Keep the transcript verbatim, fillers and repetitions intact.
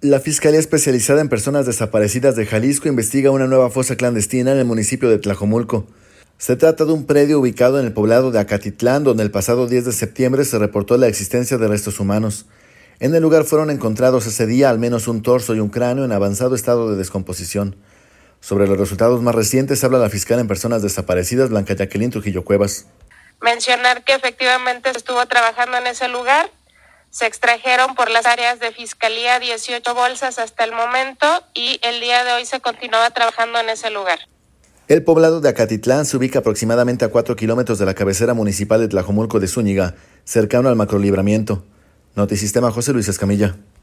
La Fiscalía Especializada en Personas Desaparecidas de Jalisco investiga una nueva fosa clandestina en el municipio de Tlajomulco. Se trata de un predio ubicado en el poblado de Acatitlán, donde el pasado diez de septiembre se reportó la existencia de restos humanos. En el lugar fueron encontrados ese día al menos un torso y un cráneo en avanzado estado de descomposición. Sobre los resultados más recientes habla la fiscal en Personas Desaparecidas, Blanca Jacqueline Trujillo Cuevas. Mencionar que efectivamente se estuvo trabajando en ese lugar. Se extrajeron por las áreas de Fiscalía dieciocho bolsas hasta el momento y el día de hoy se continuaba trabajando en ese lugar. El poblado de Acatitlán se ubica aproximadamente a cuatro kilómetros de la cabecera municipal de Tlajomulco de Zúñiga, cercano al macrolibramiento. Notisistema, José Luis Escamilla.